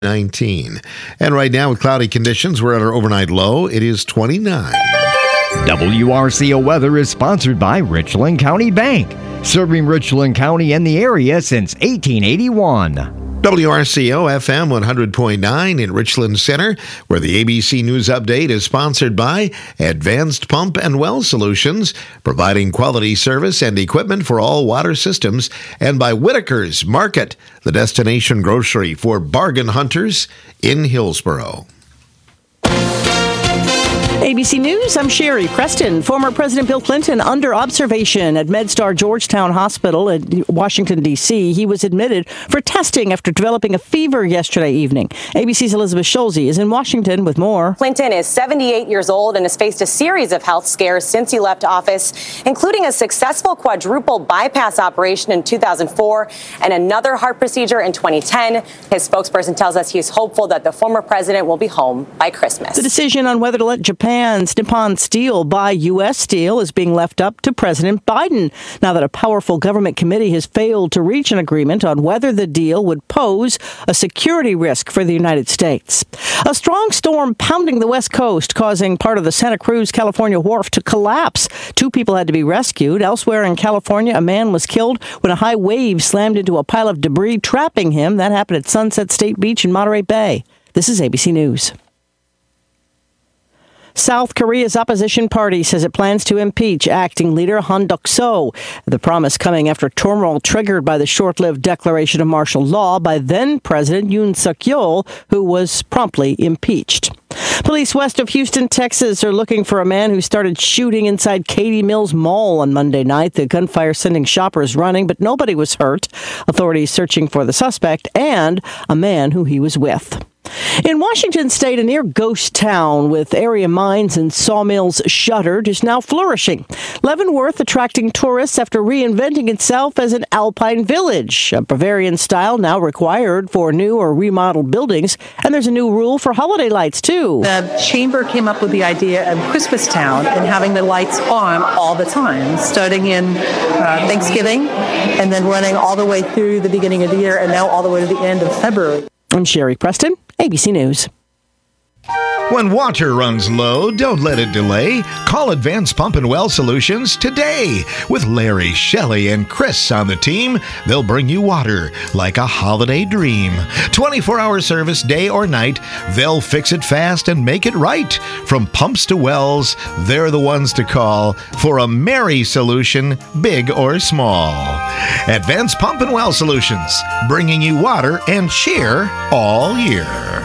19. And right now with cloudy conditions, we're at our overnight low. It is 29. WRCO weather is sponsored by Richland County Bank, serving Richland County and the area since 1881. WRCO FM 100.9 in Richland Center, where the ABC News Update is sponsored by Advanced Pump and Well Solutions, providing quality service and equipment for all water systems, and by Whitaker's Market, the destination grocery for bargain hunters in Hillsboro. ABC News, I'm Sherry Preston. Former President Bill Clinton under observation at MedStar Georgetown Hospital in Washington, D.C. He was admitted for testing after developing a fever yesterday evening. ABC's Elizabeth Schulze is in Washington with more. Clinton is 78 years old and has faced a series of health scares since he left office, including a successful quadruple bypass operation in 2004 and another heart procedure in 2010. His spokesperson tells us he's hopeful that the former president will be home by Christmas. The decision on whether to let Japan's Nippon Steel buy U.S. steel is being left up to President Biden, now that a powerful government committee has failed to reach an agreement on whether the deal would pose a security risk for the United States. A strong storm pounding the West Coast, causing part of the Santa Cruz, California wharf to collapse. 2 people had to be rescued. Elsewhere in California, a man was killed when a high wave slammed into a pile of debris, trapping him. That happened at Sunset State Beach in Monterey Bay. This is ABC News. South Korea's opposition party says it plans to impeach acting leader Han Duck-seo. The promise coming after turmoil triggered by the short-lived declaration of martial law by then-President Yoon Suk-yeol, who was promptly impeached. Police west of Houston, Texas, are looking for a man who started shooting inside Katy Mills Mall on Monday night. The gunfire sending shoppers running, but nobody was hurt. Authorities searching for the suspect and a man who he was with. In Washington state, a near ghost town with area mines and sawmills shuttered is now flourishing. Leavenworth attracting tourists after reinventing itself as an alpine village. A Bavarian style now required for new or remodeled buildings. And there's a new rule for holiday lights, too. The chamber came up with the idea of Christmas Town and having the lights on all the time, starting in Thanksgiving and then running all the way through the beginning of the year and now all the way to the end of February. I'm Sherry Preston, ABC News. When water runs low, don't let it delay. Call Advanced Pump and Well Solutions today. With Larry, Shelley, and Chris on the team, they'll bring you water like a holiday dream. 24-hour service, day or night. They'll fix it fast and make it right. From pumps to wells, they're the ones to call for a merry solution, big or small. Advanced Pump and Well Solutions, bringing you water and cheer all year.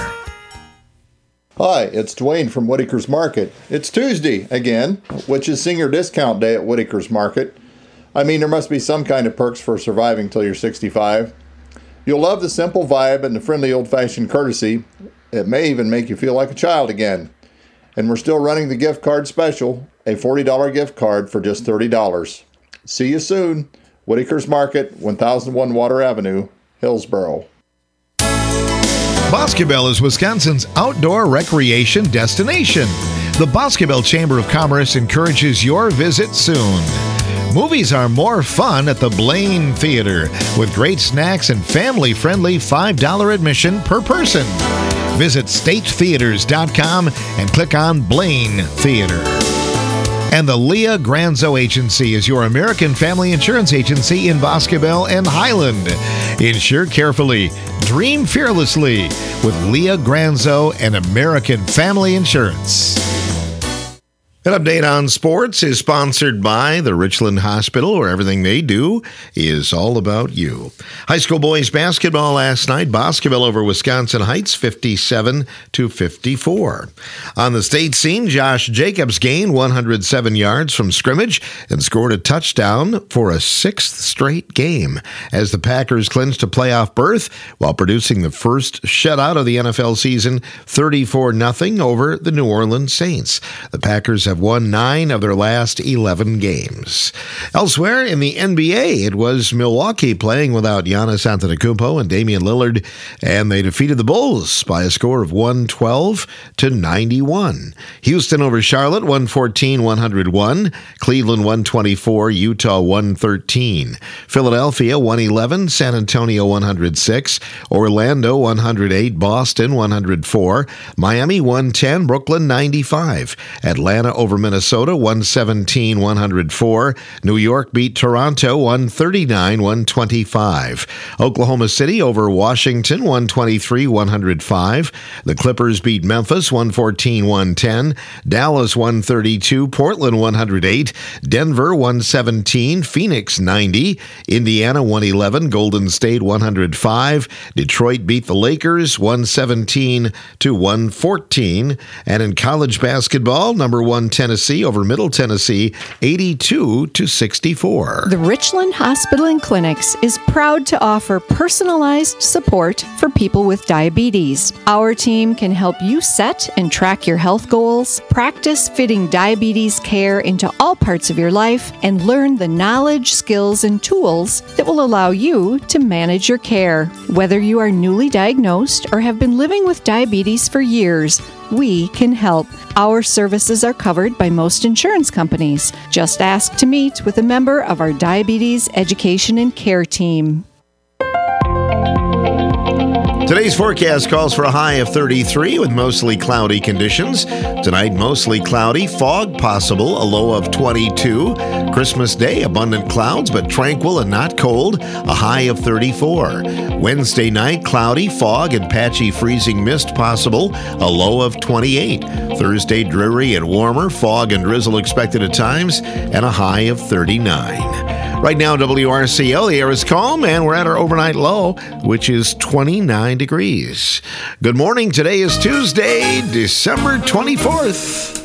Hi, it's Dwayne from Whitaker's Market. It's Tuesday again, which is senior discount day at Whitaker's Market. I mean, there must be some kind of perks for surviving till you're 65. You'll love the simple vibe and the friendly old-fashioned courtesy. It may even make you feel like a child again. And we're still running the gift card special, a $40 gift card for just $30. See you soon. Whitaker's Market, 1001 Water Avenue, Hillsboro. Boscobel is Wisconsin's outdoor recreation destination. The Boscobel Chamber of Commerce encourages your visit soon. Movies are more fun at the Blaine Theater, with great snacks and family-friendly $5 admission per person. Visit statetheaters.com and click on Blaine Theater. And the Leah Granzo Agency is your American family insurance agency in Boscobel and Highland. Insure carefully, dream fearlessly with Leah Granzo and American Family Insurance. An update on sports is sponsored by the Richland Hospital, where everything they do is all about you. High school boys basketball last night, Boscobel over Wisconsin Heights, 57-54. On the state scene, Josh Jacobs gained 107 yards from scrimmage and scored a touchdown for a 6th straight game as the Packers clinched a playoff berth while producing the first shutout of the NFL season, 34-0 over the New Orleans Saints. The Packers have have won 9 of their last 11 games. Elsewhere in the NBA, it was Milwaukee playing without Giannis Antetokounmpo and Damian Lillard, and they defeated the Bulls by a score of 112-91. Houston over Charlotte, 114-101. Cleveland, 124. Utah, 113. Philadelphia, 111. San Antonio, 106. Orlando, 108. Boston, 104. Miami, 110. Brooklyn, 95. Atlanta over Minnesota, 117-104. New York beat Toronto, 139-125. Oklahoma City over Washington, 123-105. The Clippers beat Memphis, 114-110. Dallas, 132. Portland, 108. Denver, 117. Phoenix, 90. Indiana, 111. Golden State, 105. Detroit beat the Lakers, 117-114. And in college basketball, number 1 Tennessee over Middle Tennessee, 82-64. The Richland Hospital and Clinics is proud to offer personalized support for people with diabetes. Our team can help you set and track your health goals, practice fitting diabetes care into all parts of your life, and learn the knowledge, skills, and tools that will allow you to manage your care. Whether you are newly diagnosed or have been living with diabetes for years, we can help. Our services are covered by most insurance companies. Just ask to meet with a member of our Diabetes Education and Care team. Today's forecast calls for a high of 33 with mostly cloudy conditions. Tonight, mostly cloudy, fog possible, a low of 22. Christmas Day, abundant clouds, but tranquil and not cold, a high of 34. Wednesday night, cloudy, fog, and patchy freezing mist possible, a low of 28. Thursday, dreary and warmer, fog and drizzle expected at times, and a high of 39. Right now, WRCO, the air is calm, and we're at our overnight low, which is 29 degrees. Good morning. Today is Tuesday, December 24th.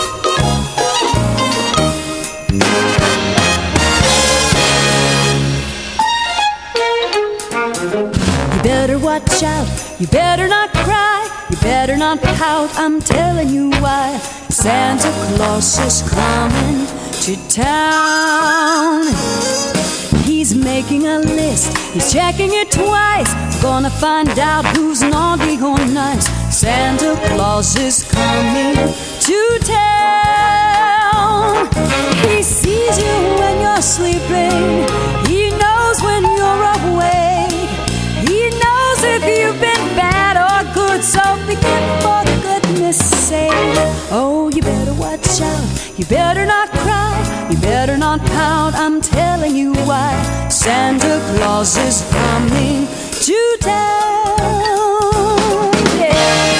You better watch out. You better not cry. You better not pout. I'm telling you why. Santa Claus is coming to town. He's making a list, he's checking it twice. Gonna find out who's naughty or nice. Santa Claus is coming to town. He sees you when you're sleeping, he knows when you're awake. He knows if you've been bad or good, so be good for goodness sake. Oh, you better watch out, you better not cry, you better not pout. I'm telling you why. Santa Claus is coming to town. Yeah.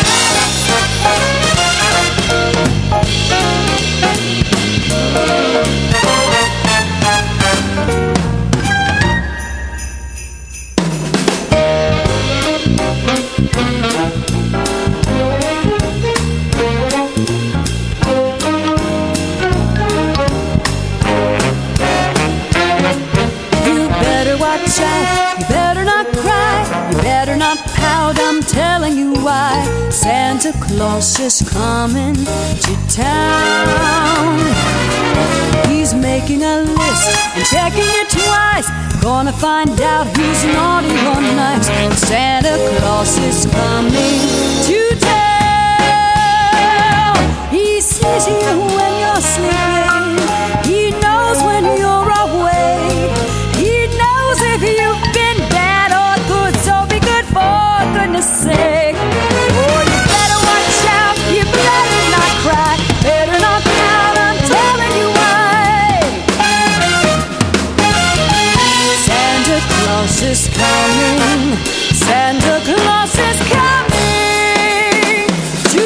You better not cry, you better not pout. I'm telling you why. Santa Claus is coming to town. He's making a list and checking it twice. Gonna find out who's naughty or nice. Santa Claus is coming to town. He sees you when you're sleeping, he knows when you're awake. He knows if you've been bad or good, so be good for goodness sake. Oh, you better watch out, you better not cry, better not pout. I'm telling you why. Santa Claus is coming, Santa Claus is coming to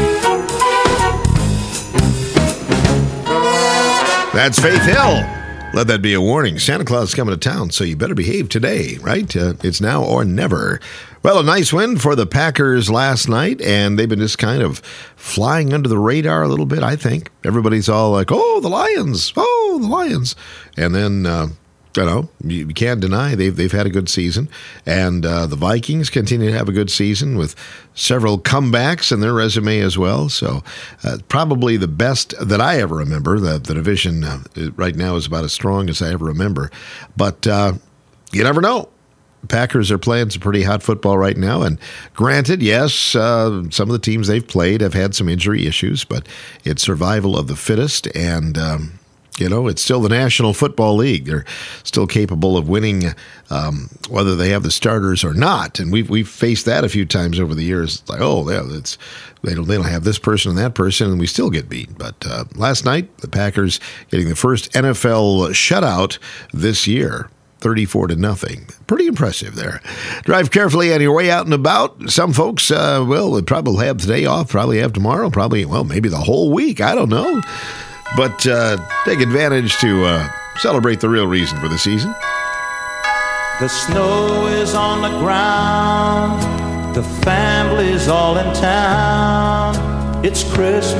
That's Faith Hill. Let that be a warning. Santa Claus is coming to town, so you better behave today, right? It's now or never. Well, a nice win for the Packers last night, and they've been just kind of flying under the radar a little bit, I think. Everybody's all like, oh, the Lions. And then, you can't deny they've had a good season. And the Vikings continue to have a good season with several comebacks in their resume as well. So probably the best that I ever remember. The division right now is about as strong as I ever remember. But you never know. Packers are playing some pretty hot football right now. And granted, yes, some of the teams they've played have had some injury issues, but it's survival of the fittest. And it's still the National Football League. They're still capable of winning whether they have the starters or not. And we've faced that a few times over the years. It's like, they don't have this person and that person, and we still get beat. But last night, the Packers getting the first NFL shutout this year. 34-0. Pretty impressive there. Drive carefully on your way out and about. Some folks, will probably have today off, probably have tomorrow, maybe the whole week. I don't know. But take advantage to celebrate the real reason for the season. The snow is on the ground. The family's all in town. It's Christmas.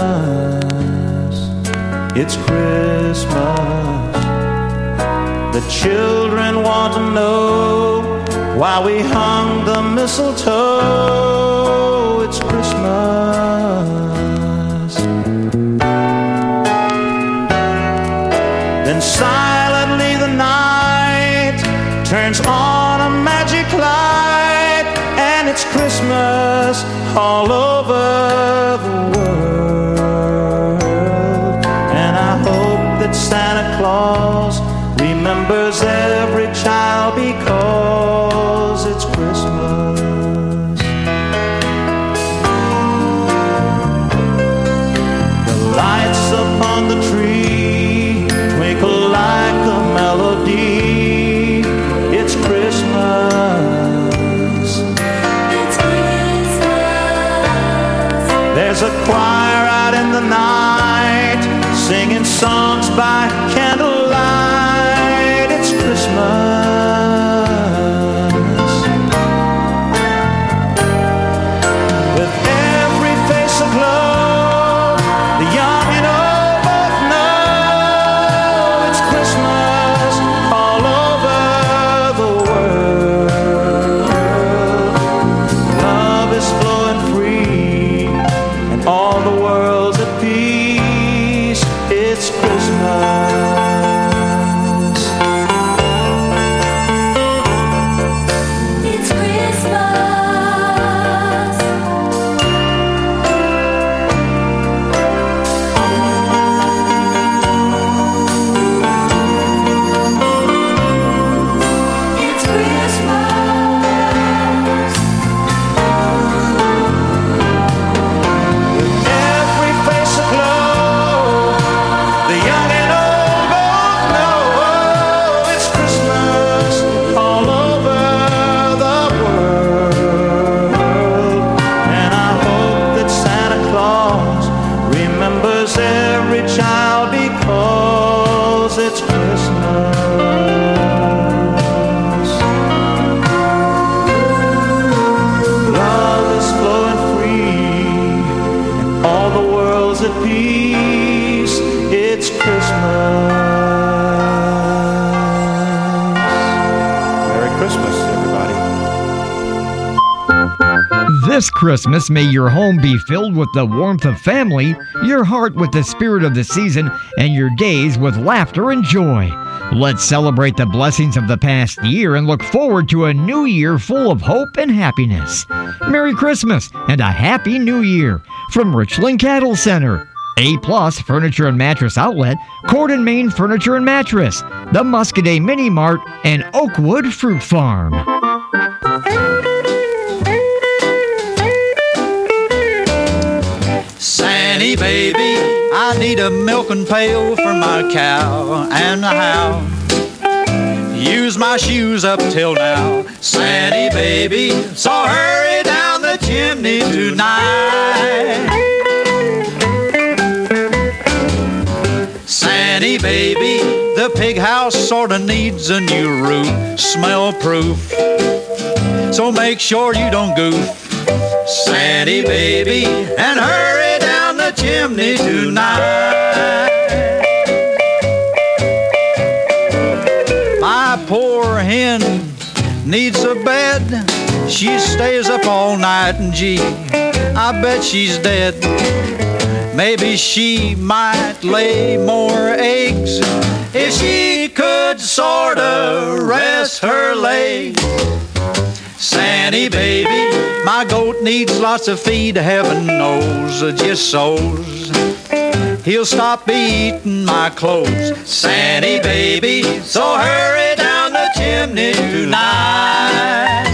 It's Christmas. The children want to know why we hung the mistletoe. It's Christmas. Then silently the night turns on a magic light, and it's Christmas all over the world. And I hope that Santa Claus remembers every child because it's Christmas. The lights upon the tree twinkle like a melody. It's Christmas. It's Christmas. There's a choir out in the night singing songs by candlelight. It's Christmas. With every face aglow, the young and old both know it's Christmas all over the world. Love is flowing free, and all the world's at peace. It's Christmas. This Christmas, may your home be filled with the warmth of family, your heart with the spirit of the season, and your days with laughter and joy. Let's celebrate the blessings of the past year and look forward to a new year full of hope and happiness. Merry Christmas and a Happy New Year from Richland Cattle Center. A-Plus Furniture and Mattress Outlet, Corden, Maine Furniture and Mattress, the Muscadet Mini Mart, and Oakwood Fruit Farm. Sandy, baby, I need a milking pail for my cow and a hound. Use my shoes up till now, Sandy, baby, so hurry down the chimney tonight. Sandy, baby, the The pig house sorta needs a new roof, smell proof. So make sure you don't goof, Sandy baby, and hurry down the chimney tonight. My poor hen needs a bed. She stays up all night and gee, I bet she's dead. Maybe she might lay more eggs if she could sorta rest her legs. Sandy baby, my goat needs lots of feed, heaven knows, just so's he'll stop eating my clothes. Sandy baby, so hurry down the chimney tonight.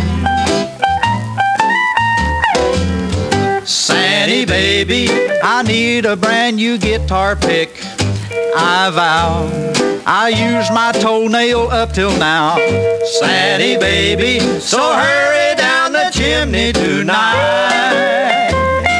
Sandy baby, I need a brand new guitar pick. I vow I used my toenail up till now. Sandy baby, so hurry down the chimney tonight.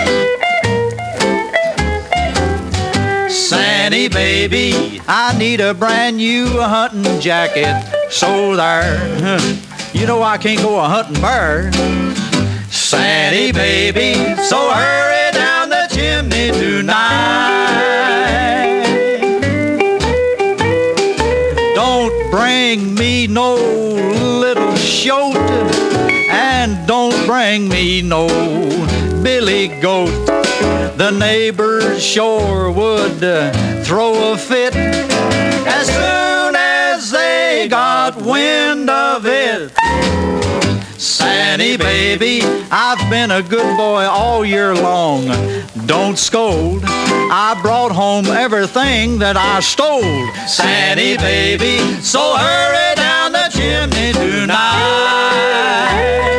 Sandy baby, I need a brand new hunting jacket. So there, you know I can't go a hunting bird. Sandy baby, so hurry down the chimney tonight. Don't bring me no little shoat, and don't bring me no billy goat. The neighbors sure would throw a fit as soon as they got wind of it. Sandy baby, I've been a good boy all year long. Don't scold, I brought home everything that I stole. Sandy baby, so hurry down the chimney tonight.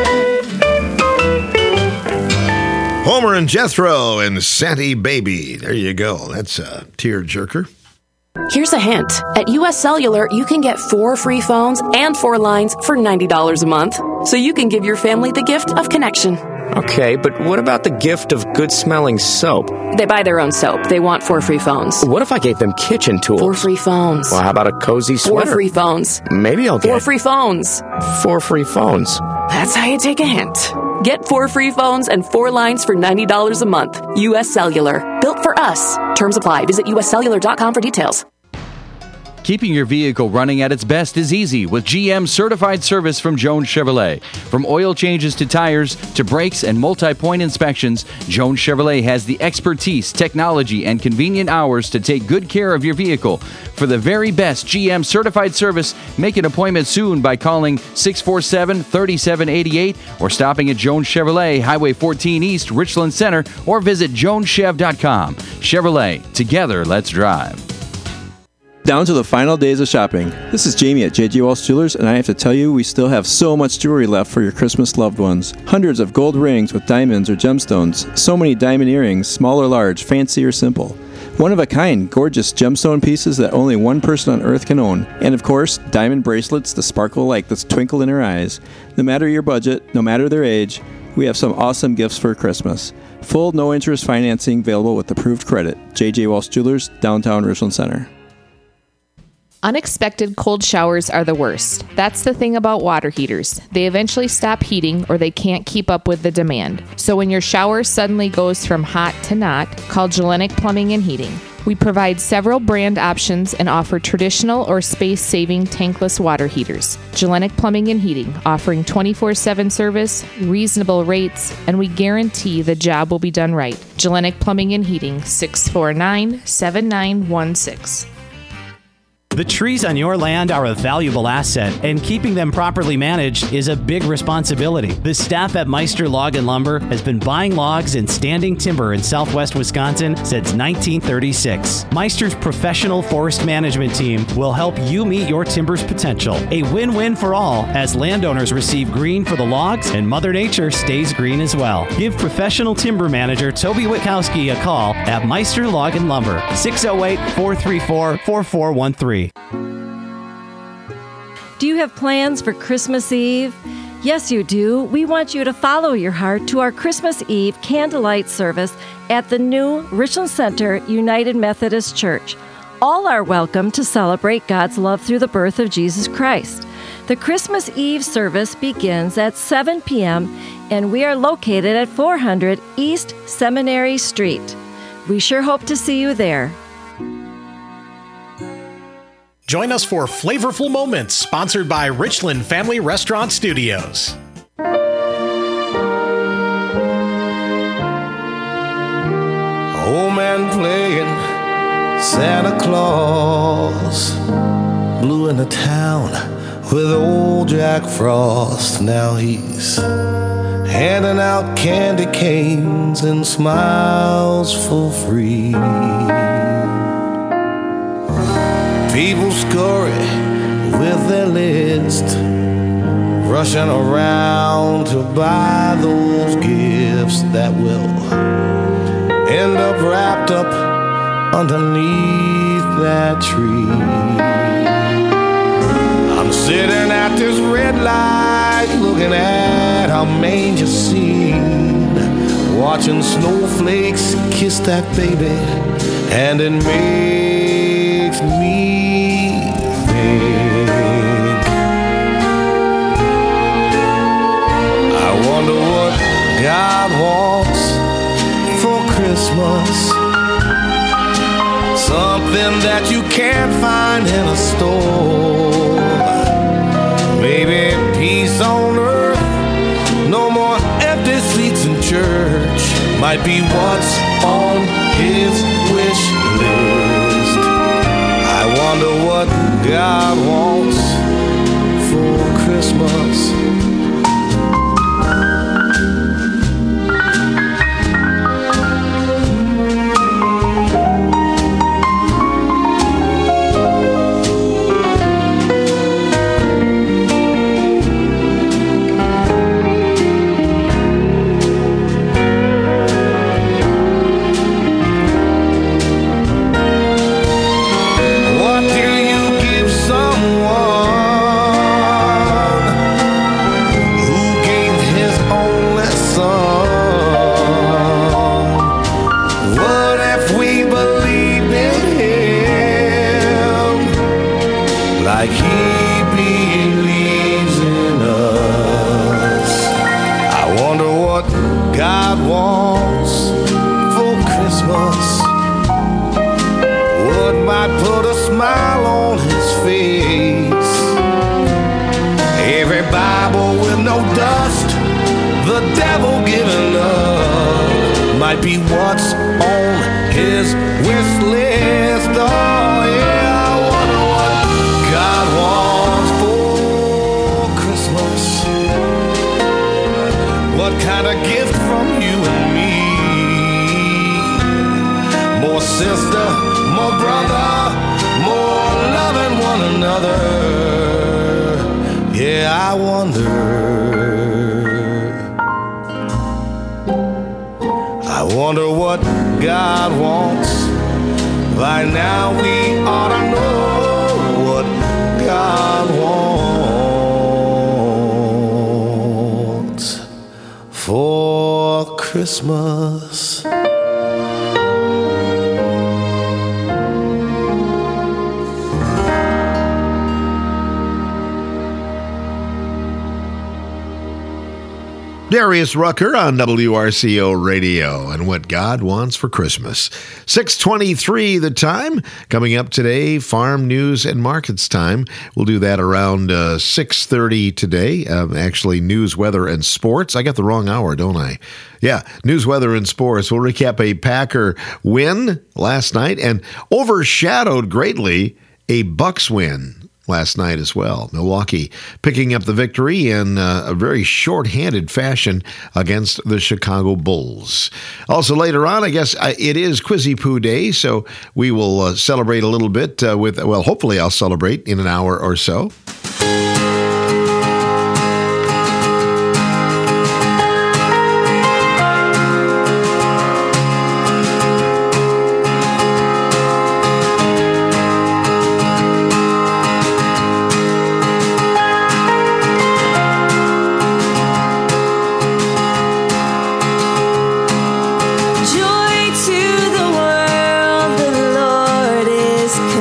Homer and Jethro and Sandy Baby. There you go. That's a tearjerker. Here's a hint. At US Cellular, you can get 4 free phones and 4 lines for $90 a month. So you can give your family the gift of connection. Okay, but what about the gift of good-smelling soap? They buy their own soap. They want 4 free phones. What if I gave them kitchen tools? 4 free phones. Well, how about a cozy sweater? 4 free phones. Maybe I'll get 4 free phones. 4 free phones. That's how you take a hint. Get 4 free phones and 4 lines for $90 a month. US Cellular. Built for us. Terms apply. Visit uscellular.com for details. Keeping your vehicle running at its best is easy with GM certified service from Jones Chevrolet. From oil changes to tires to brakes and multi-point inspections, Jones Chevrolet has the expertise, technology, and convenient hours to take good care of your vehicle. For the very best GM certified service, make an appointment soon by calling 647-3788 or stopping at Jones Chevrolet, Highway 14 East, Richland Center, or visit joneschev.com. Chevrolet, together, let's drive. Down to the final days of shopping. This is Jamie at J.J. Walsh Jewelers, and I have to tell you, we still have so much jewelry left for your Christmas loved ones. Hundreds of gold rings with diamonds or gemstones. So many diamond earrings, small or large, fancy or simple. One-of-a-kind, gorgeous gemstone pieces that only one person on earth can own. And of course, diamond bracelets that sparkle like the twinkle in her eyes. No matter your budget, no matter their age, we have some awesome gifts for Christmas. Full no-interest financing available with approved credit. J.J. Walsh Jewelers, downtown Richland Center. Unexpected cold showers are the worst. That's the thing about water heaters. They eventually stop heating or they can't keep up with the demand. So when your shower suddenly goes from hot to not, call Gellenic Plumbing and Heating. We provide several brand options and offer traditional or space-saving tankless water heaters. Gellenic Plumbing and Heating, offering 24/7 service, reasonable rates, and we guarantee the job will be done right. Gellenic Plumbing and Heating, 649-7916. The trees on your land are a valuable asset, and keeping them properly managed is a big responsibility. The staff at Meister Log and Lumber has been buying logs and standing timber in southwest Wisconsin since 1936. Meister's professional forest management team will help you meet your timber's potential. A win-win for all, as landowners receive green for the logs and Mother Nature stays green as well. Give professional timber manager Toby Witkowski a call at Meister Log and Lumber, 608-434-4413. Do you have plans for Christmas Eve? Yes, you do. We want you to follow your heart to our Christmas Eve candlelight service at the new Richland Center United Methodist Church. All are welcome to celebrate God's love through the birth of Jesus Christ. The Christmas Eve service begins at 7 p.m., and we are located at 400 East Seminary Street. We sure hope to see you there. Join us for Flavorful Moments, sponsored by Richland Family Restaurant Studios. Old man playing Santa Claus, blew into town with old Jack Frost. Now he's handing out candy canes and smiles for free. People scurry with their list, rushing around to buy those gifts that will end up wrapped up underneath that tree. I'm sitting at this red light, looking at our manger scene, watching snowflakes kiss that baby, and it makes me think. I wonder what God wants for Christmas. Something that you can't find in a store. Maybe peace on earth, no more empty seats in church, might be what's on his wish list. I wonder what God wants for Christmas. Might be what's on his wish list. Oh yeah, I wonder what God wants for Christmas. What kind of gift from you and me? More sister, more brother, more loving one another. Yeah, I wonder. I wonder what God wants. By now we ought to know what God wants for Christmas. Darius Rucker on WRCO Radio and what God wants for Christmas. 6:23 the time. Coming up today, Farm News and Markets time. We'll do that around 6:30 today. Actually, news, weather, and sports. I got the wrong hour, don't I? Yeah, news, weather, and sports. We'll recap a Packer win last night and overshadowed greatly a Bucs win last night as well. Milwaukee picking up the victory in a very short-handed fashion against the Chicago Bulls. Also later on, I guess it is Quizzy Poo Day, so we will celebrate a little bit with, well, hopefully I'll celebrate in an hour or so. Joy to the world, the Lord is come.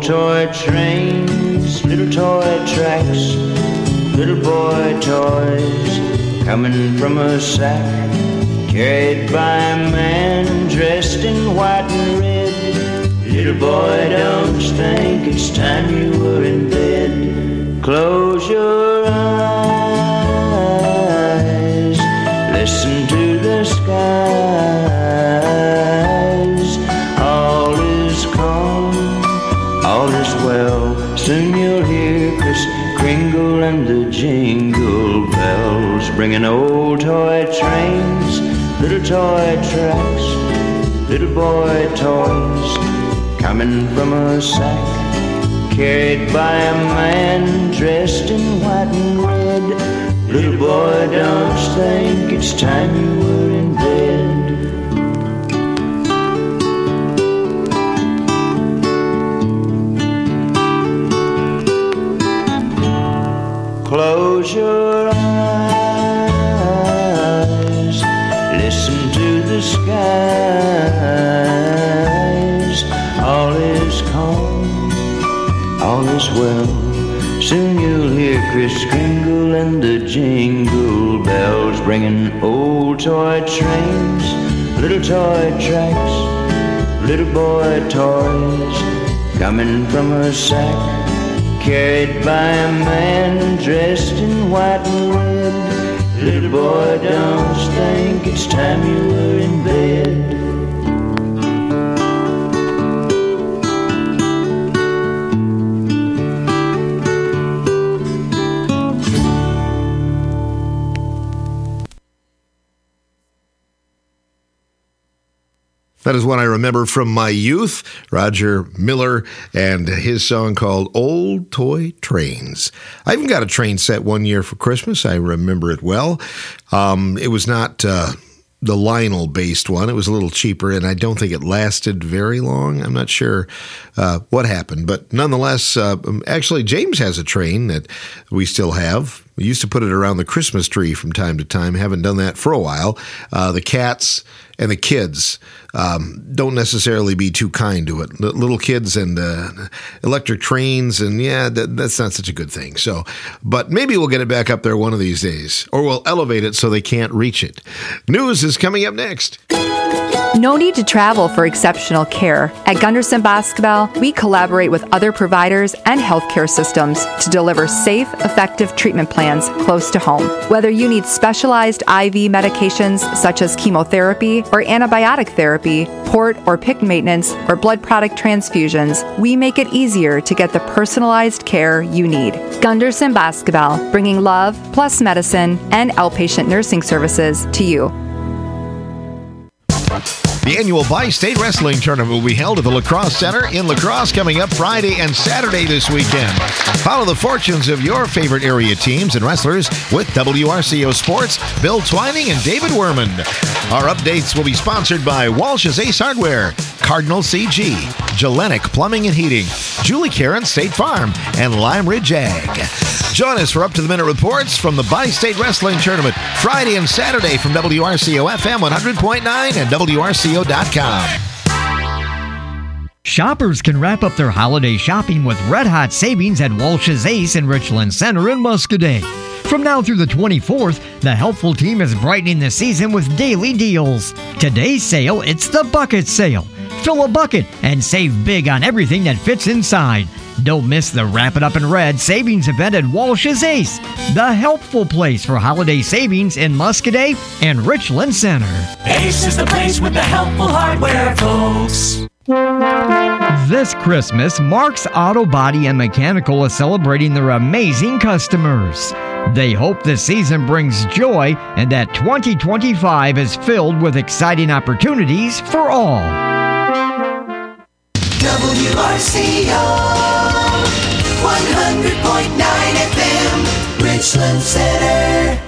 toy trains, little toy tracks, little boy toys coming from a sack, carried by a man dressed in white and red. Little boy, don't you think it's time you were in bed? Close your eyes, listen to the skies. All is calm, all is well. Soon you'll hear Kris Kringle and the jingle bells, bringing old toy trains, little toy tracks, little boy toys coming from a sack, carried by a man dressed in white and red. Little boy, don't you think it's time you were in bed? Close your eyes, listen to the skies. All is calm, all is well. Soon you'll hear Kris Kringle and the jingle bells, bringing old toy trains, little toy tracks, little boy toys coming from a sack, carried by a man dressed in white and red. Little boy, don't you think it's time you were in bed? That is one I remember from my youth, Roger Miller and his song called Old Toy Trains. I even got a train set one year for Christmas. I remember it well. It was not the Lionel-based one. It was a little cheaper, and I don't think it lasted very long. I'm not sure what happened, but nonetheless, actually, James has a train that we still have. We used to put it around the Christmas tree from time to time. Haven't done that for a while. The cats and the kids don't necessarily be too kind to it. Little kids and electric trains, and that's not such a good thing. So, but maybe we'll get it back up there one of these days, or we'll elevate it so they can't reach it. News is coming up next. No need to travel for exceptional care. At Gunderson Basketball, we collaborate with other providers and healthcare systems to deliver safe, effective treatment plans close to home. Whether you need specialized IV medications such as chemotherapy or antibiotic therapy, port or PICC maintenance, or blood product transfusions, we make it easier to get the personalized care you need. Gunderson Basketball, bringing love plus medicine and outpatient nursing services to you. The annual Bi-State Wrestling Tournament will be held at the La Crosse Center in La Crosse coming up Friday and Saturday this weekend. Follow the fortunes of your favorite area teams and wrestlers with WRCO Sports, Bill Twining and David Werman. Our updates will be sponsored by Walsh's Ace Hardware, Cardinal CG, Gelenic Plumbing and Heating, Julie Karen State Farm, and Lime Ridge Ag. Join us for up-to-the-minute reports from the Bi-State Wrestling Tournament Friday and Saturday from WRCO FM 100.9 and WRCO.com. Shoppers can wrap up their holiday shopping with red-hot savings at Walsh's Ace in Richland Center in Muscoda. From now through the 24th, the helpful team is brightening the season with daily deals. Today's sale, it's the bucket sale. Fill a bucket and save big on everything that fits inside. Don't miss the Wrap It Up in Red savings event at Walsh's Ace, the helpful place for holiday savings in Muscoda and Richland Center. Ace is the place with the helpful hardware, folks. This Christmas, Mark's Auto Body and Mechanical is celebrating their amazing customers. They hope the season brings joy and that 2025 is filled with exciting opportunities for all. WRCO 100.9 FM, Richland Center.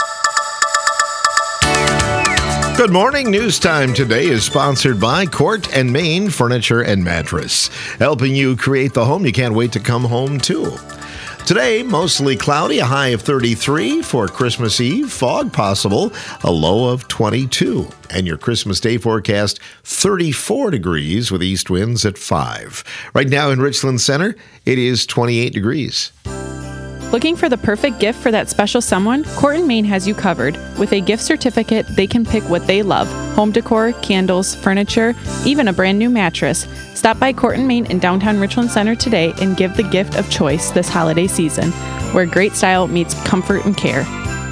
Good morning. News Time today is sponsored by Court and Main Furniture and Mattress, helping you create the home you can't wait to come home to. Today, mostly cloudy, a high of 33. For Christmas Eve, fog possible, a low of 22. And your Christmas Day forecast, 34 degrees with east winds at 5. Right now in Richland Center, it is 28 degrees. Looking for the perfect gift for that special someone? Corton Maine has you covered. With a gift certificate, they can pick what they love. Home decor, candles, furniture, even a brand new mattress. Stop by Corton Maine in downtown Richland Center today and give the gift of choice this holiday season, where great style meets comfort and care.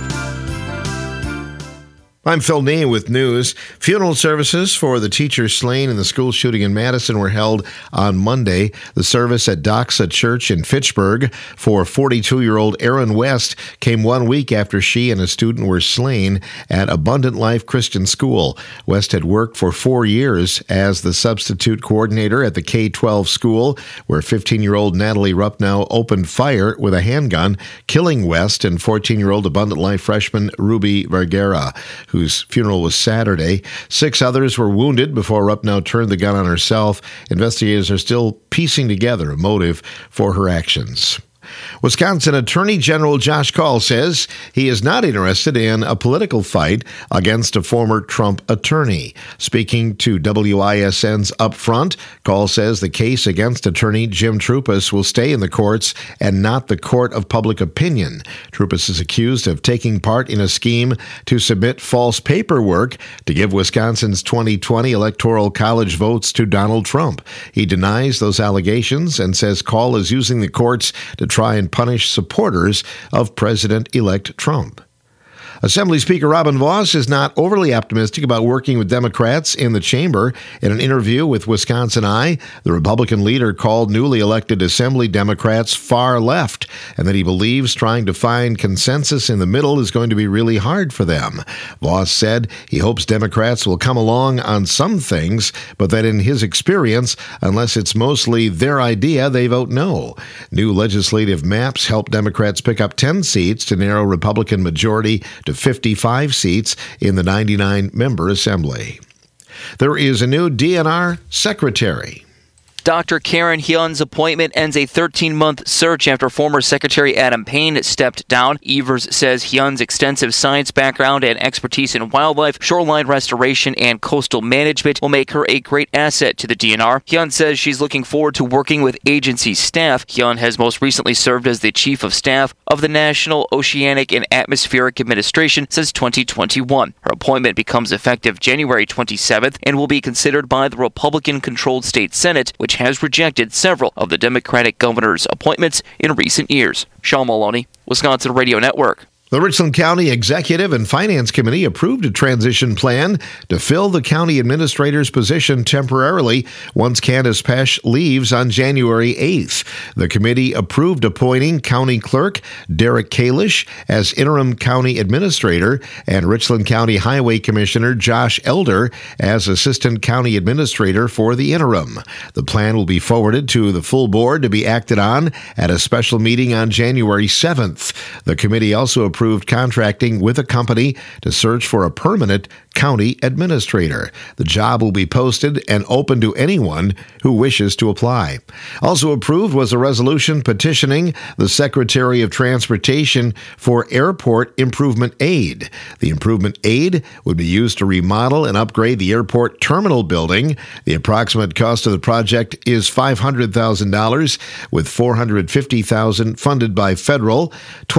I'm Phil Neal with news. Funeral services for the teacher slain in the school shooting in Madison were held on Monday. The service at Doxa Church in Fitchburg for 42-year-old Aaron West came 1 week after she and a student were slain at Abundant Life Christian School. West had worked for 4 years as the substitute coordinator at the K-12 school, where 15-year-old Natalie Ruppnow opened fire with a handgun, killing West and 14-year-old Abundant Life freshman Ruby Vergara, whose funeral was Saturday. 6 others were wounded before Ruppnow turned the gun on herself. Investigators are still piecing together a motive for her actions. Wisconsin Attorney General Josh Kaul says he is not interested in a political fight against a former Trump attorney. Speaking to WISN's Upfront, Kaul says the case against attorney Jim Troupis will stay in the courts and not the court of public opinion. Troupis is accused of taking part in a scheme to submit false paperwork to give Wisconsin's 2020 Electoral College votes to Donald Trump. He denies those allegations and says Kaul is using the courts to try and punish supporters of President-elect Trump. Assembly Speaker Robin Vos is not overly optimistic about working with Democrats in the chamber. In an interview with Wisconsin Eye, the Republican leader called newly elected Assembly Democrats far left, and that he believes trying to find consensus in the middle is going to be really hard for them. Vos said he hopes Democrats will come along on some things, but that in his experience, unless it's mostly their idea, they vote no. New legislative maps help Democrats pick up 10 seats to narrow Republican majority to 55 seats in the 99-member assembly. There is a new DNR secretary. Dr. Karen Hyun's appointment ends a 13-month search after former Secretary Adam Payne stepped down. Evers says Hyun's extensive science background and expertise in wildlife, shoreline restoration, and coastal management will make her a great asset to the DNR. Hyun says she's looking forward to working with agency staff. Hyun has most recently served as the Chief of Staff of the National Oceanic and Atmospheric Administration since 2021. Her appointment becomes effective January 27th and will be considered by the Republican-controlled state Senate, which has rejected several of the Democratic governor's appointments in recent years. Sean Maloney, Wisconsin Radio Network. The Richland County Executive and Finance Committee approved a transition plan to fill the county administrator's position temporarily once Candace Pesch leaves on January 8th. The committee approved appointing County Clerk Derek Kalish as interim county administrator and Richland County Highway Commissioner Josh Elder as assistant county administrator for the interim. The plan will be forwarded to the full board to be acted on at a special meeting on January 7th. The committee also approved contracting with a company to search for a permanent county administrator. The job will be posted and open to anyone who wishes to apply. Also approved was a resolution petitioning the Secretary of Transportation for airport improvement aid. The improvement aid would be used to remodel and upgrade the airport terminal building. The approximate cost of the project is $500,000, with $450,000 funded by federal,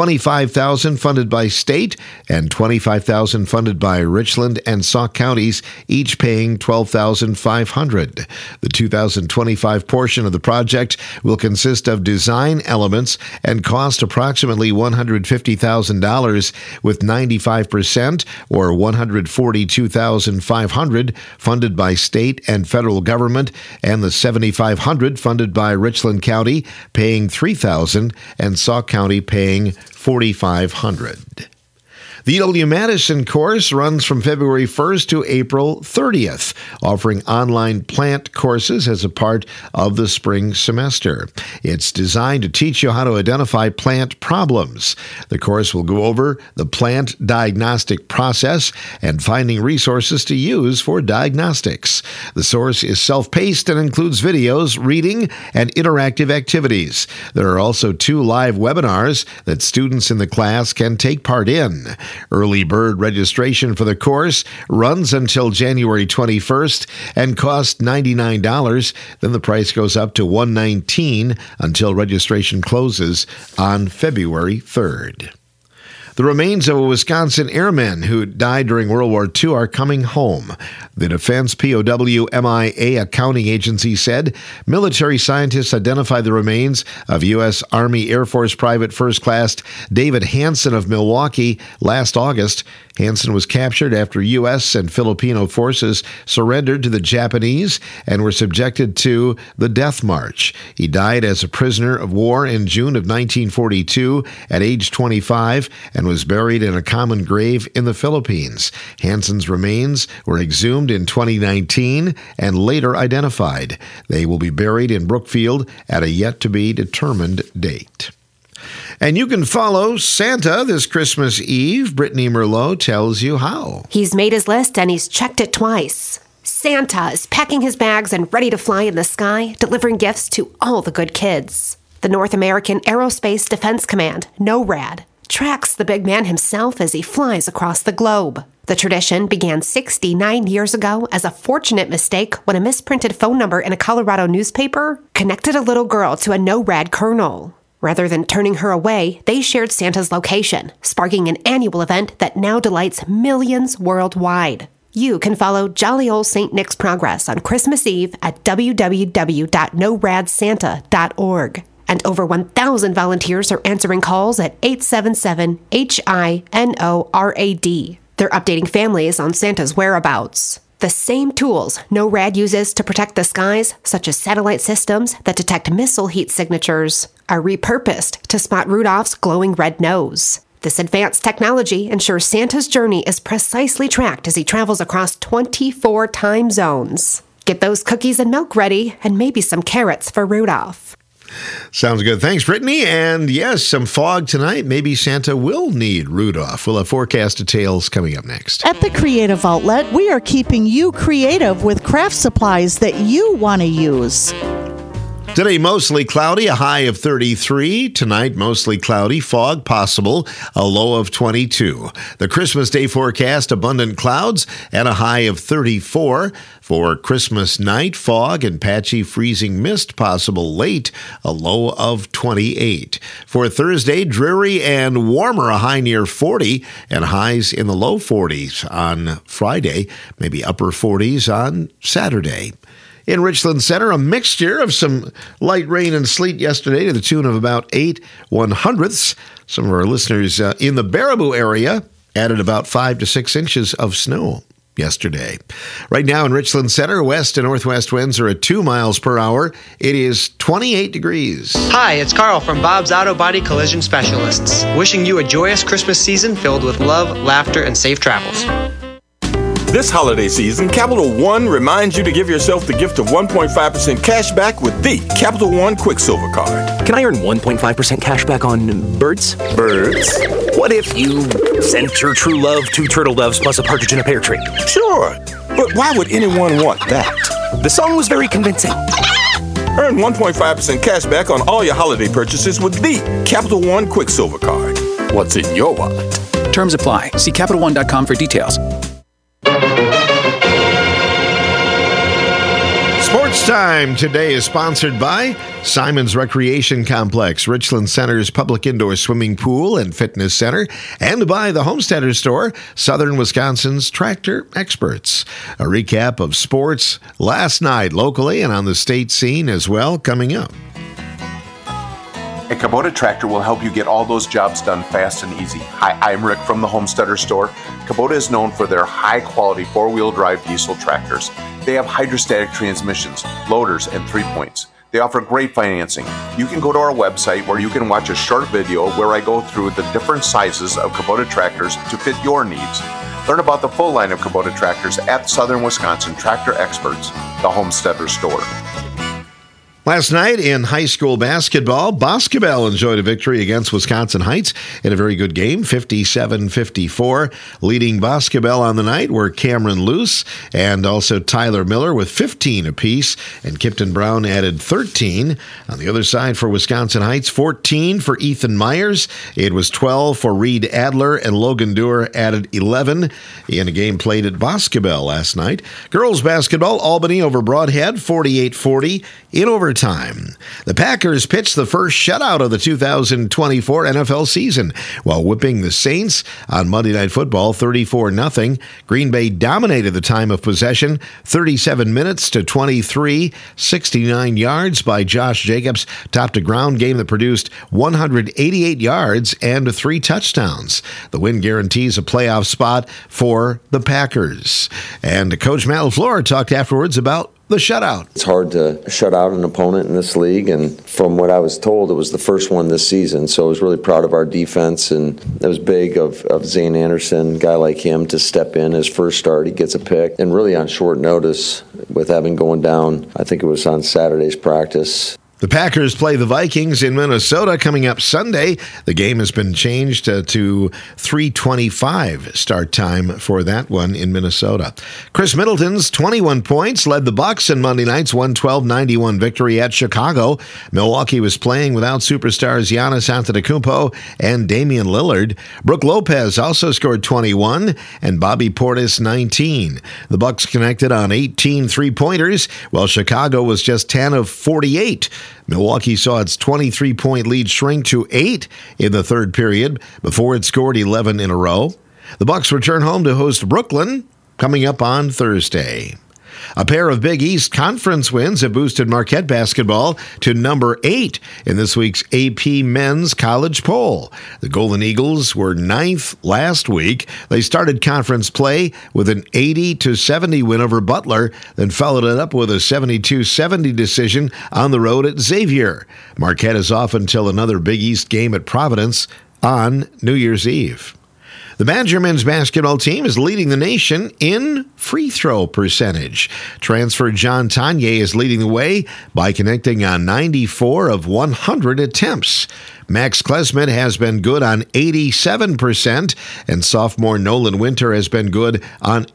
$25,000 funded by state, and $25,000 funded by Richland and Sauk counties, each paying $12,500. The 2025 portion of the project will consist of design elements and cost approximately $150,000, with 95% or $142,500 funded by state and federal government, and the $7,500 funded by Richland County, paying $3,000, and Sauk County paying $4,500. The UW-Madison course runs from February 1st to April 30th, offering online plant courses as a part of the spring semester. It's designed to teach you how to identify plant problems. The course will go over the plant diagnostic process and finding resources to use for diagnostics. The source is self-paced and includes videos, reading, and interactive activities. There are also 2 live webinars that students in the class can take part in. Early bird registration for the course runs until January 21st and costs $99. Then the price goes up to $119 until registration closes on February 3rd. The remains of a Wisconsin airman who died during World War II are coming home. The Defense POW MIA Accounting Agency said military scientists identified the remains of U.S. Army Air Force Private First Class David Hansen of Milwaukee last August. Hansen was captured after U.S. and Filipino forces surrendered to the Japanese and were subjected to the Death March. He died as a prisoner of war in June of 1942 at age 25 and was buried in a common grave in the Philippines. Hansen's remains were exhumed in 2019 and later identified. They will be buried in Brookfield at a yet-to-be-determined date. And you can follow Santa this Christmas Eve. Brittany Merlot tells you how. He's made his list and he's checked it twice. Santa is packing his bags and ready to fly in the sky, delivering gifts to all the good kids. The North American Aerospace Defense Command, NORAD, tracks the big man himself as he flies across the globe. The tradition began 69 years ago as a fortunate mistake when a misprinted phone number in a Colorado newspaper connected a little girl to a NORAD colonel. Rather than turning her away, they shared Santa's location, sparking an annual event that now delights millions worldwide. You can follow jolly old St. Nick's progress on Christmas Eve at www.noradsanta.org. And over 1,000 volunteers are answering calls at 877-HINORAD. They're updating families on Santa's whereabouts. The same tools NORAD uses to protect the skies, such as satellite systems that detect missile heat signatures, are repurposed to spot Rudolph's glowing red nose. This advanced technology ensures Santa's journey is precisely tracked as he travels across 24 time zones. Get those cookies and milk ready, and maybe some carrots for Rudolph. Sounds good. Thanks, Brittany. And yes, some fog tonight. Maybe Santa will need Rudolph. We'll have forecast details coming up next. At the Creative Outlet, we are keeping you creative with craft supplies that you want to use. Today, mostly cloudy, a high of 33. Tonight, mostly cloudy, fog possible, a low of 22. The Christmas Day forecast, abundant clouds and a high of 34. For Christmas night, fog and patchy freezing mist possible late, a low of 28. For Thursday, dreary and warmer, a high near 40 and highs in the low 40s on Friday, maybe upper 40s on Saturday. In Richland Center, a mixture of some light rain and sleet yesterday to the tune of about 8/100ths. Some of our listeners in the Baraboo area added about 5 to 6 inches of snow yesterday. Right now in Richland Center, west and northwest winds are at 2 miles per hour. It is 28 degrees. Hi, it's Carl from Bob's Auto Body Collision Specialists, wishing you a joyous Christmas season filled with love, laughter, and safe travels. This holiday season, Capital One reminds you to give yourself the gift of 1.5% cash back with the Capital One Quicksilver Card. Can I earn 1.5% cash back on birds? Birds? What if you sent your true love 2 turtle doves plus a partridge in a pear tree? Sure, but why would anyone want that? The song was very convincing. Earn 1.5% cash back on all your holiday purchases with the Capital One Quicksilver Card. What's in your wallet? Terms apply. See CapitalOne.com for details. Sports Time today is sponsored by Simon's Recreation Complex, Richland Center's public indoor swimming pool and fitness center, and by the Homesteader Store, Southern Wisconsin's tractor experts. A recap of sports last night locally and on the state scene as well coming up. A Kubota tractor will help you get all those jobs done fast and easy. Hi, I'm Rick from the Homesteader Store. Kubota is known for their high-quality four-wheel drive diesel tractors. They have hydrostatic transmissions, loaders, and 3-points. They offer great financing. You can go to our website where you can watch a short video where I go through the different sizes of Kubota tractors to fit your needs. Learn about the full line of Kubota tractors at Southern Wisconsin Tractor Experts, the Homesteader Store. Last night in high school basketball, Boscobel enjoyed a victory against Wisconsin Heights in a very good game, 57-54. Leading Boscobel on the night were Cameron Luce and also Tyler Miller with 15 apiece, and Kipton Brown added 13. On the other side for Wisconsin Heights, 14 for Ethan Myers. It was 12 for Reed Adler, and Logan Dewar added 11 in a game played at Boscobel last night. Girls basketball, Albany over Broadhead, 48-40 in overtime. The Packers pitched the first shutout of the 2024 NFL season while whipping the Saints on Monday Night Football 34-0. Green Bay dominated the time of possession, 37 minutes to 23, 69 yards by Josh Jacobs, topped a ground game that produced 188 yards and 3 touchdowns. The win guarantees a playoff spot for the Packers. And Coach Matt LaFleur talked afterwards about the shutout. It's hard to shut out an opponent in this league, and from what I was told, it was the first one this season, so I was really proud of our defense, and it was big of Zane Anderson, a guy like him, to step in his first start. He gets a pick, and really on short notice with having going down, I think it was on Saturday's practice. The Packers play the Vikings in Minnesota coming up Sunday. The game has been changed to 3:25 start time for that one in Minnesota. Chris Middleton's 21 points led the Bucks in Monday night's 112-91 victory at Chicago. Milwaukee was playing without superstars Giannis Antetokounmpo and Damian Lillard. Brook Lopez also scored 21 and Bobby Portis 19. The Bucks connected on 18 three-pointers, while Chicago was just 10 of 48. Milwaukee saw its 23-point lead shrink to 8 in the third period before it scored 11 in a row. The Bucks return home to host Brooklyn coming up on Thursday. A pair of Big East Conference wins have boosted Marquette basketball to number 8 in this week's AP Men's College Poll. The Golden Eagles were 9th last week. They started conference play with an 80-70 win over Butler, then followed it up with a 72-70 decision on the road at Xavier. Marquette is off until another Big East game at Providence on New Year's Eve. The Badger men's basketball team is leading the nation in free throw percentage. Transfer John Tanye is leading the way by connecting on 94 of 100 attempts. Max Klesmit has been good on 87%, and sophomore Nolan Winter has been good on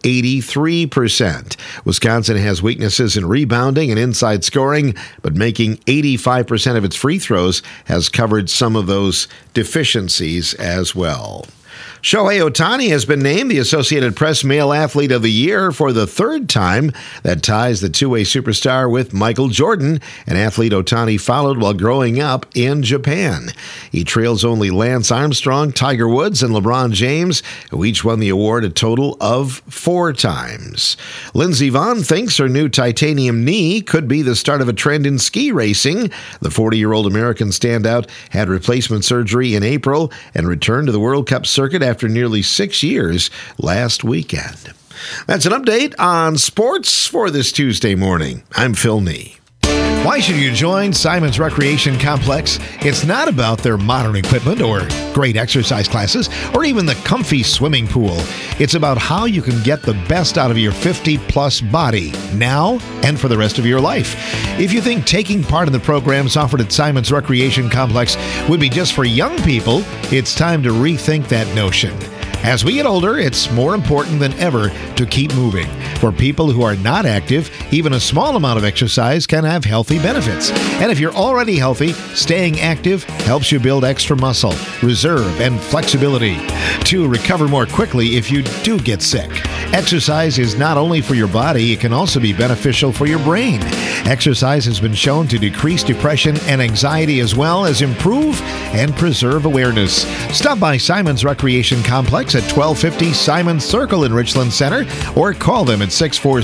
83%. Wisconsin has weaknesses in rebounding and inside scoring, but making 85% of its free throws has covered some of those deficiencies as well. Shohei Ohtani has been named the Associated Press Male Athlete of the Year for the third time. That ties the two-way superstar with Michael Jordan, an athlete Ohtani followed while growing up in Japan. He trails only Lance Armstrong, Tiger Woods, and LeBron James, who each won the award a total of 4 times. Lindsey Vonn thinks her new titanium knee could be the start of a trend in ski racing. The 40-year-old American standout had replacement surgery in April and returned to the World Cup circuit after nearly 6 years last weekend. That's an update on sports for this Tuesday morning. I'm Phil Nee. Why should you join Simon's Recreation Complex? It's not about their modern equipment or great exercise classes or even the comfy swimming pool. It's about how you can get the best out of your 50-plus body now and for the rest of your life. If you think taking part in the programs offered at Simon's Recreation Complex would be just for young people, it's time to rethink that notion. As we get older, it's more important than ever to keep moving. For people who are not active, even a small amount of exercise can have healthy benefits. And if you're already healthy, staying active helps you build extra muscle, reserve, and flexibility to recover more quickly if you do get sick. Exercise is not only for your body, it can also be beneficial for your brain. Exercise has been shown to decrease depression and anxiety as well as improve and preserve awareness. Stop by Simon's Recreation Complex at 1250 Simon Circle in Richland Center or call them at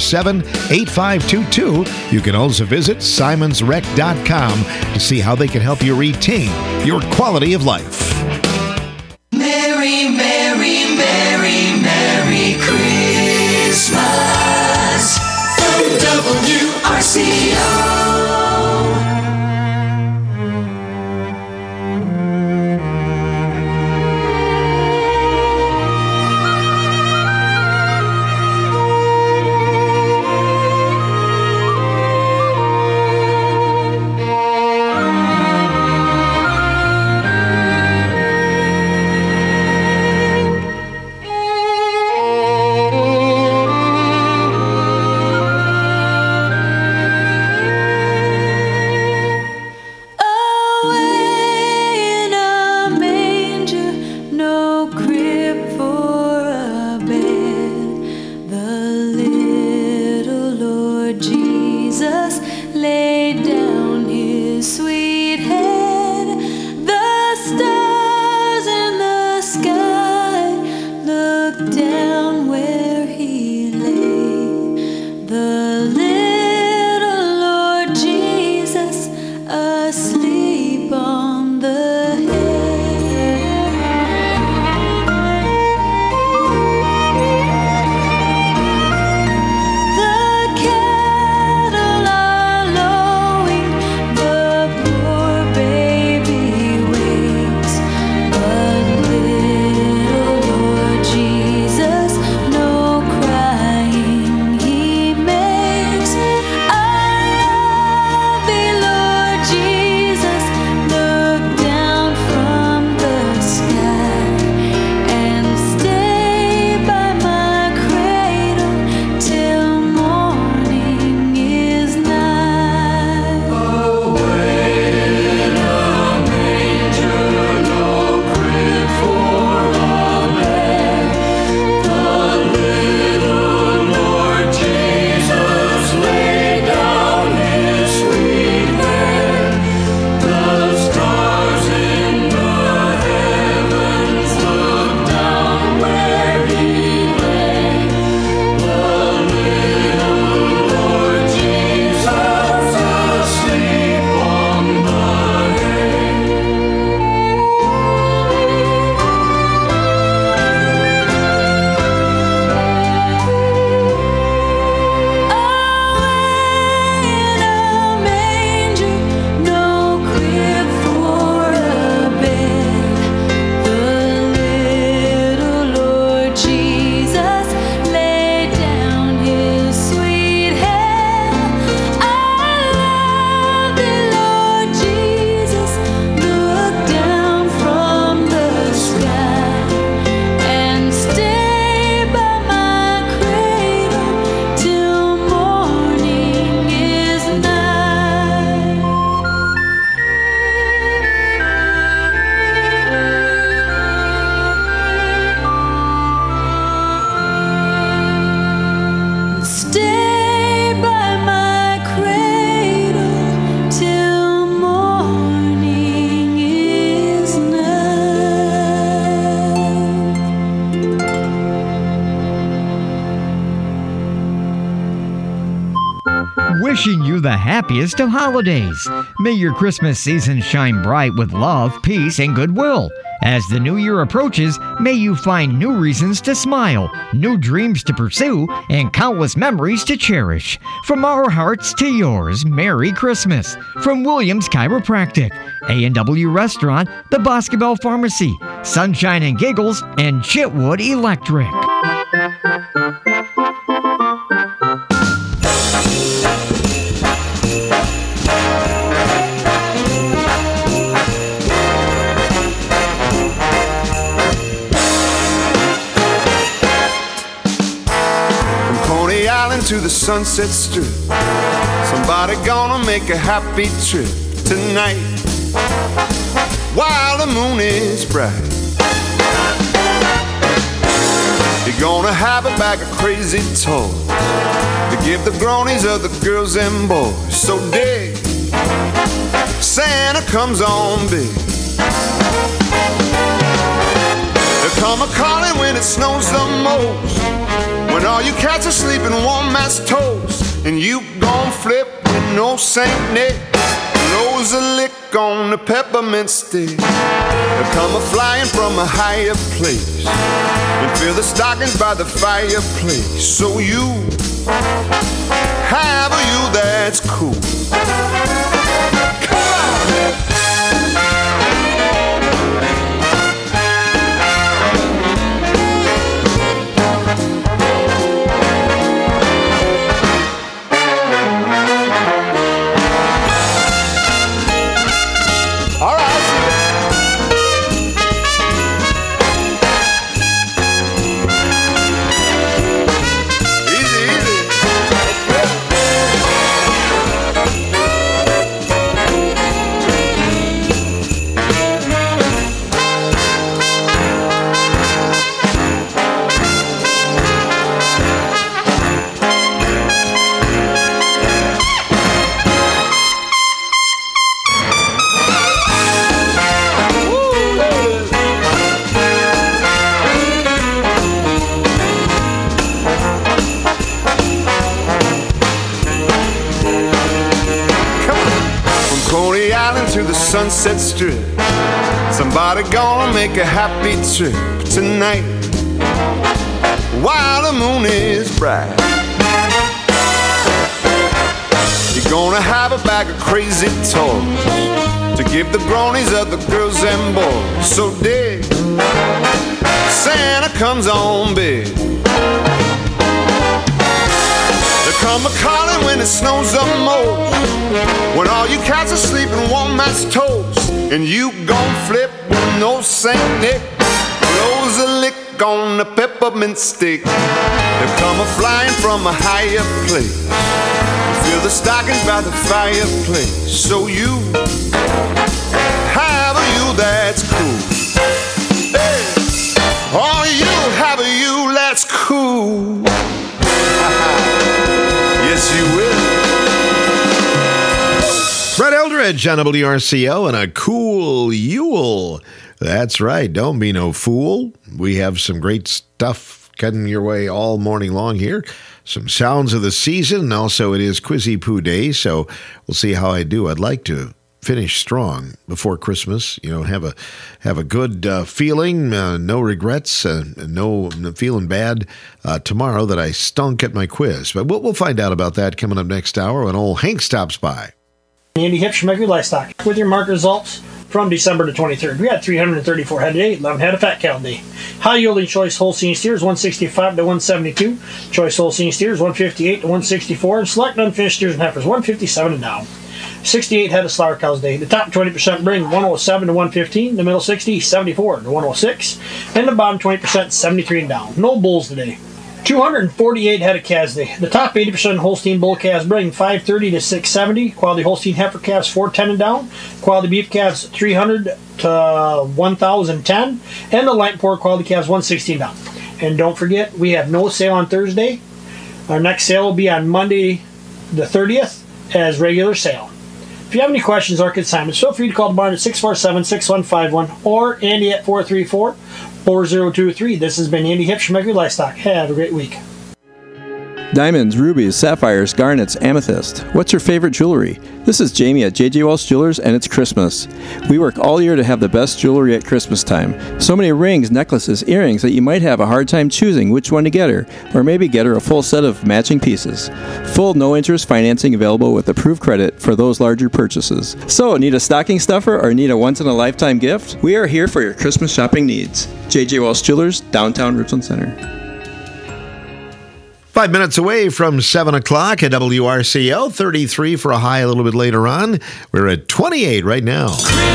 647-8522. You can also visit simonsrec.com to see how they can help you retain your quality of life. Merry, Merry, Merry, Merry Christmas from WRCO. wishing you the happiest of holidays. May your Christmas season shine bright with love, peace, and goodwill. As the new year approaches, may you find new reasons to smile, new dreams to pursue, and countless memories to cherish. From our hearts to yours, Merry Christmas. From Williams Chiropractic, A&W Restaurant, the Boscobel Pharmacy, Sunshine and Giggles, and Chitwood Electric. To the Sunset Strip, somebody gonna make a happy trip tonight while the moon is bright. You're gonna have a bag of crazy toys to give the grownies of the girls and boys. So dig, Santa comes on big. There come a calling when it snows the most, when all you cats are sleeping warm as toast, and you gon' flip with no Saint Nick, blows a lick on the peppermint stick. They'll come a-flying from a higher place and fill the stockings by the fireplace. So you have a you that's cool. Come on! To the Sunset Strip, somebody gonna make a happy trip tonight while the moon is bright. You're gonna have a bag of crazy toys to give the bronies of the girls and boys. So dig, Santa comes on big. Come a-calling when it snows the most, when all you cats are sleeping warm as toast, and you gon' flip with no Saint Nick, blows a lick on the peppermint stick. They'll come a-flying from a higher place, fill the stockings by the fireplace. So you have a you that's cool. Hey, oh, you have a you that's cool. Yes, you will. Brett Eldridge on WRCO and a cool Yule. That's right. Don't be no fool. We have some great stuff coming your way all morning long here. Some sounds of the season, and also it is Quizzy Poo Day, so we'll see how I do. I'd like to finish strong before Christmas. You know, have a good feeling, no regrets, no feeling bad tomorrow that I stunk at my quiz. But we'll find out about that coming up next hour when old Hank stops by. Andy Hipsch from Mercury Livestock with your market results from December the 23rd. We had 334 head today, 11 head of fat cattle day. High yielding choice Holstein steers 165 to 172, choice Holstein steers 158 to 164, and select unfinished steers and heifers 157 and down. 68 head of slaughter cows day. The top 20% bring 107 to 115, the middle 60, 74 to 106, and the bottom 20%, 73 and down. No bulls today. 248 head of calves day. The top 80% Holstein bull calves bring 530 to 670, quality Holstein heifer calves 410 and down, quality beef calves 300 to 1010, and the light pork quality calves 160 and down. And don't forget, we have no sale on Thursday. Our next sale will be on Monday the 30th as regular sale. If you have any questions or consignments, feel free to call the barn at 647-6151 or Andy at 434-4023. This has been Andy Hipsch from Mercury Livestock. Have a great week. Diamonds, rubies, sapphires, garnets, amethyst. What's your favorite jewelry? This is Jamie at J.J. Walsh Jewelers, and it's Christmas. We work all year to have the best jewelry at Christmas time. So many rings, necklaces, earrings that you might have a hard time choosing which one to get her, or maybe get her a full set of matching pieces. Full no-interest financing available with approved credit for those larger purchases. So, need a stocking stuffer or need a once-in-a-lifetime gift? We are here for your Christmas shopping needs. J.J. Walsh Jewelers, downtown Richland Center. 5 minutes away from 7 o'clock at WRCL, 33 for a high a little bit later on. We're at 28 right now.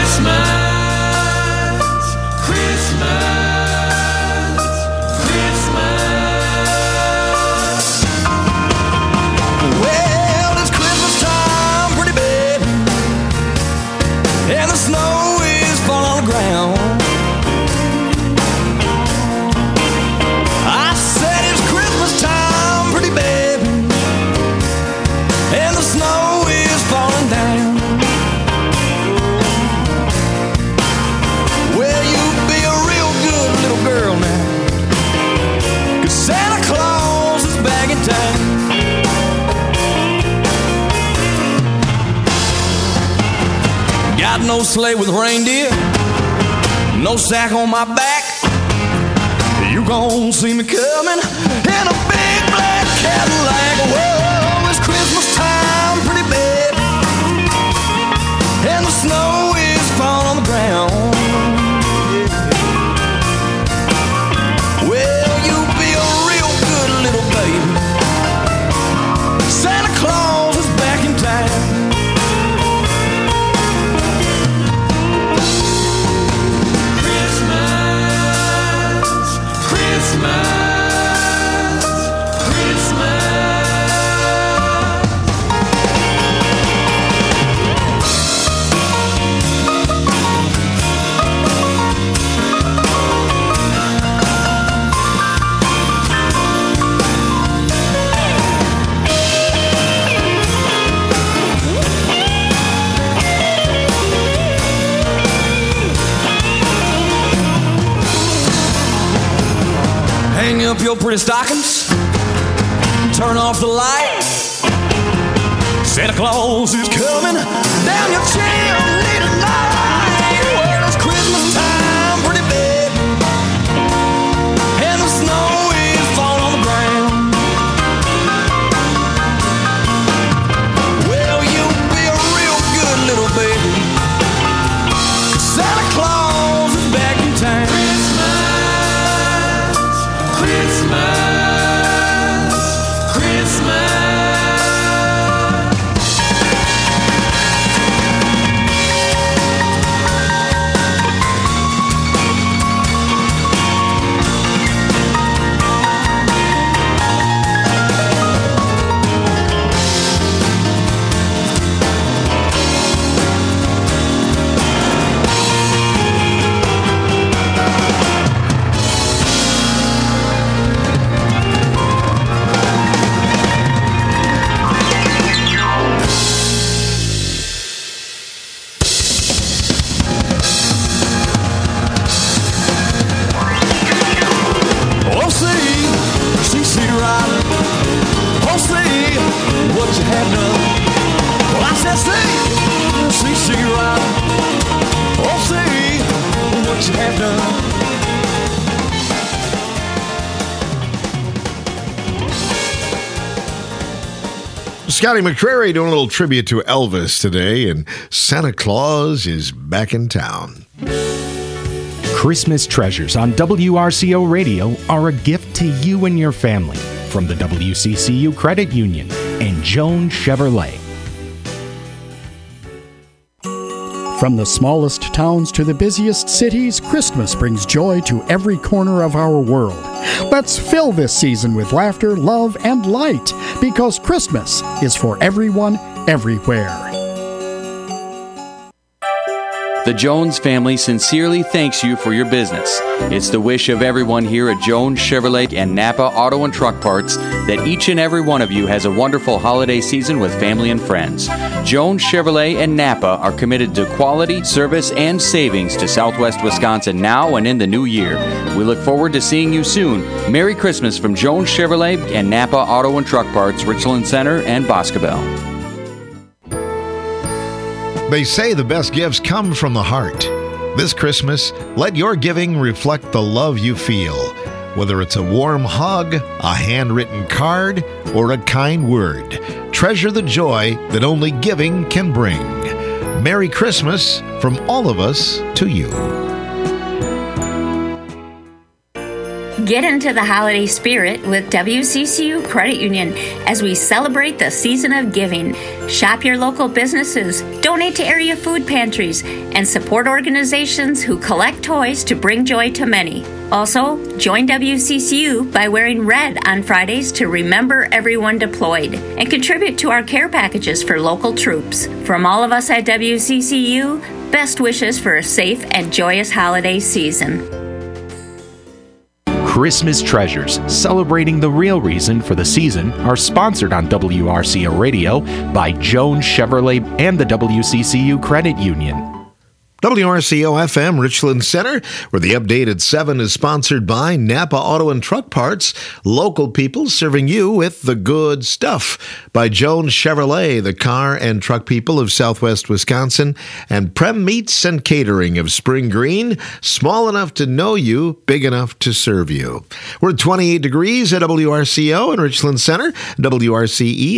Well, it's Christmas time, pretty baby, and the snow is falling on the ground. I said it's Christmas time, pretty baby, and the snow is falling down. Well, you be a real good little girl now, 'cause Santa Claus is back in town. Got no sleigh with reindeer, no sack on my back. You gon' see me coming in a big black Cadillac. Whoa, it's Christmas time, pretty baby, and the snow is falling on the ground. Well, you be a real good little baby. Santa Claus is back in town. Hang up your pretty stockings, turn off the lights. Santa Claus is coming down your chimney tonight. Well, it's Christmas time, pretty baby, and the snow is falling on the ground. Well, you be a real good little baby, 'cause Santa Claus is back in town. Scotty McCrary doing a little tribute to Elvis today, and Santa Claus is back in town. Christmas treasures on WRCO Radio are a gift to you and your family from the WCCU Credit Union and Joan Chevrolet. From the smallest towns to the busiest cities, Christmas brings joy to every corner of our world. Let's fill this season with laughter, love, and light, because Christmas is for everyone, everywhere. The Jones family sincerely thanks you for your business. It's the wish of everyone here at Jones Chevrolet and Napa Auto and Truck Parts that each and every one of you has a wonderful holiday season with family and friends. Jones Chevrolet and Napa are committed to quality, service, and savings to Southwest Wisconsin now and in the new year. We look forward to seeing you soon. Merry Christmas from Jones Chevrolet and Napa Auto and Truck Parts, Richland Center and Boscobel. They say the best gifts come from the heart. This Christmas, let your giving reflect the love you feel. Whether it's a warm hug, a handwritten card, or a kind word, treasure the joy that only giving can bring. Merry Christmas from all of us to you. Get into the holiday spirit with WCCU Credit Union as we celebrate the season of giving. Shop your local businesses, donate to area food pantries, and support organizations who collect toys to bring joy to many. Also, join WCCU by wearing red on Fridays to remember everyone deployed and contribute to our care packages for local troops. From all of us at WCCU, best wishes for a safe and joyous holiday season. Christmas Treasures, celebrating the real reason for the season, are sponsored on WRCO Radio by Jones Chevrolet and the WCCU Credit Union. WRCO FM Richland Center, where the updated 7 is sponsored by Napa Auto and Truck Parts, local people serving you with the good stuff. By Jones Chevrolet, the car and truck people of Southwest Wisconsin, and Prem Meats and Catering of Spring Green, small enough to know you, big enough to serve you. We're 28 degrees at WRCO in Richland Center, WRCE